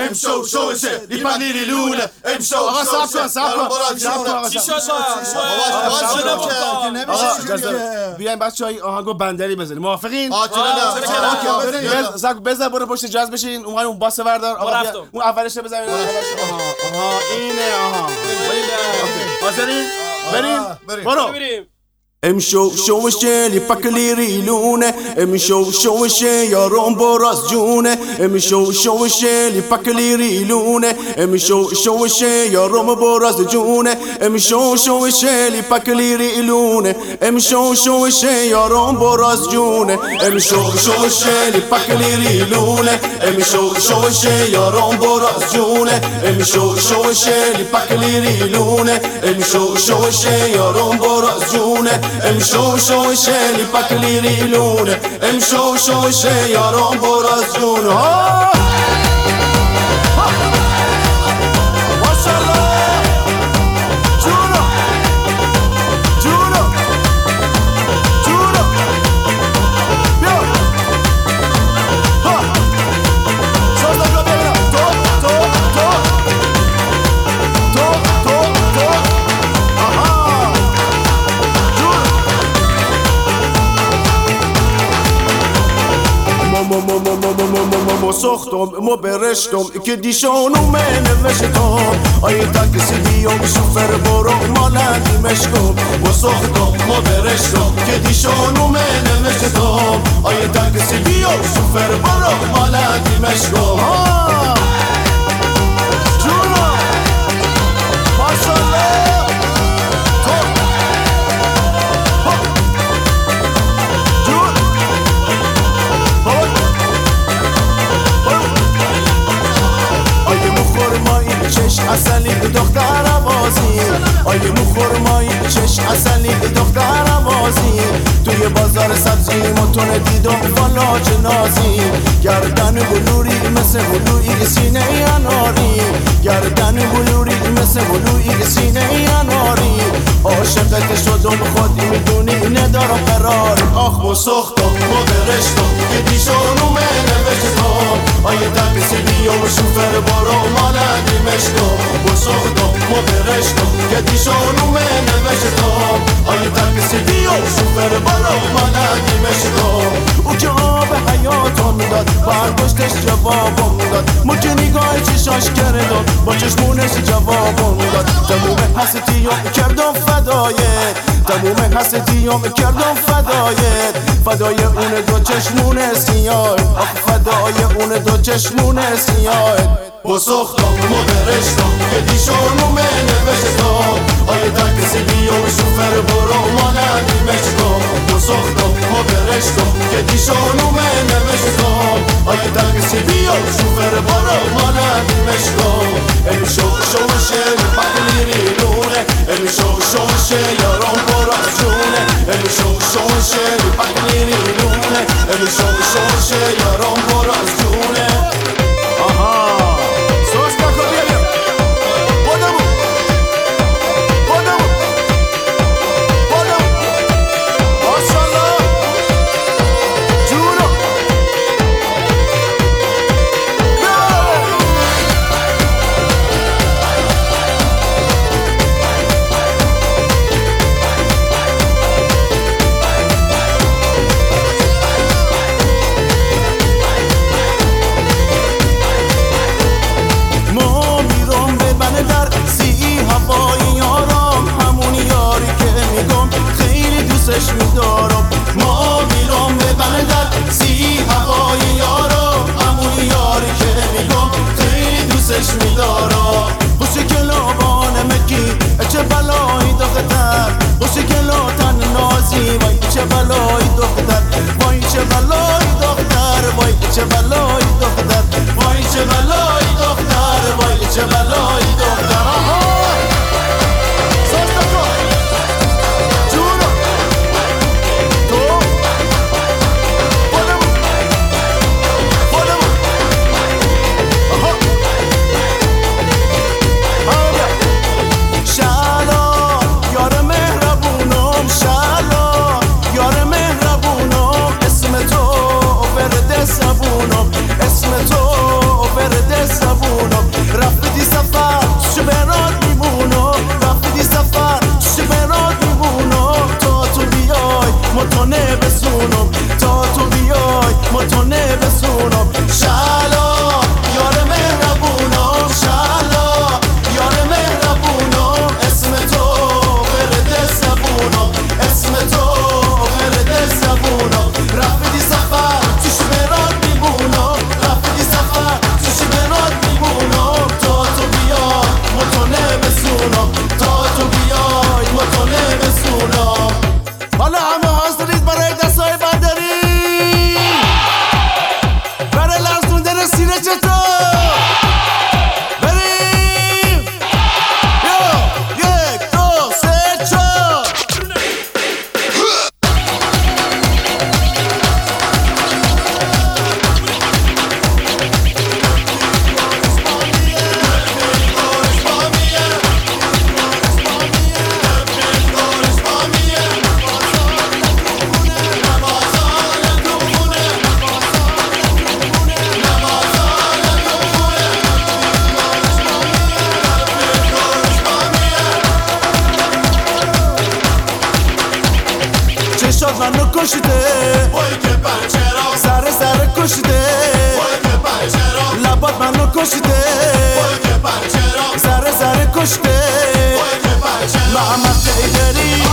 امشو شوشه میپنیری لونه امشو آقا صبر کن چی شد بیاین بچه‌ها این آهنگو بندری بزنیم موافقین؟ بزن برو پشت جاز بشین اون باس وردار آقا اون اولش بزنین آها اینه آها حاضرین بریم برو امشو شوشه لیپکلی ریلونه امشو شوشه یارم براز جونه امشو شوشه لیپکلی ریلونه امشو شوشه یارم براز جونه امشو شوشه لیپکلی ریلونه امشو شوشه یارم براز جونه امشو شوشه لیپکلی ریلونه امشو شوشه یارم براز جونه امشو شوشه لیپکلی ریلونه امشو شوشه یارم براز جونه امشو شوشه لیپکلی ریلونه امشو شوشه یارم براز جونه ساختم برشتم که دیشانو نوشتم آیه تاکسی بیام شوفر برو مالندی مشکم ساختم برشتم که دیشانو نوشتم آیه تاکسی بیام شوفر برو مالندی مشکم جونا ماشالله اصلی دختر آوازی آیه مخورمایی چش اصلی دختر آوازی توی بازار سبزی متون دیدم والا جنازی گردن بلوری مثل بلوی سینه اناری گردن بلوری مثل بلوی سینه اناری عاشقت شدم خودی میدونی ندارم قرار آخ و سختم و برشتم که دیشانو نوشتم آیه تاکسی بیام شوفر برو مالندی مشکم ساختم برشتم که دیشانو نوشتم آیه تاکسی بیام شوفر برو مالندی مشکم او که آب حیاتم داد برداشتش جوابم داد مجه نگاه چشاش کردم با چشمونش جوابم داد تموم حسیتیم کردم فدایت تموم حسیتیم کردم فدایت فدای اون دو چشمون سیاه فدای اون دو چشمون سیاه با ساختم برشتم که دیشانو نوشتم آیه تاکسی بیام شوفر برو مالندی مشکم با ساختم برشتم که دیشانو نوشتم آیه تاکسی بیام شوفر برو مالندی مشکم امشو شوشه میپکلی ریلونه امشو شوشه یارم براز جونه امشو شوشه میپکلی ریلونه امشو شوشه یارم براز جونه ما میرم به بندر سی هوای یارم همون یاری که میگم خیلی دوستش میدارم خوش گلابان مکی چه بلایی دختر خوش گلاتن نازی وای چه بلایی دختر وای چه بلایی دختر وای چه بلایی دختر وای چه بلایی دختر وای چه بلایی دختر کشیده وای که پنچرا سر کشیده وای که پنچرا لبات منو کشیده وای که پنچرا سر کشیده وای که پنچرا محمد حیدری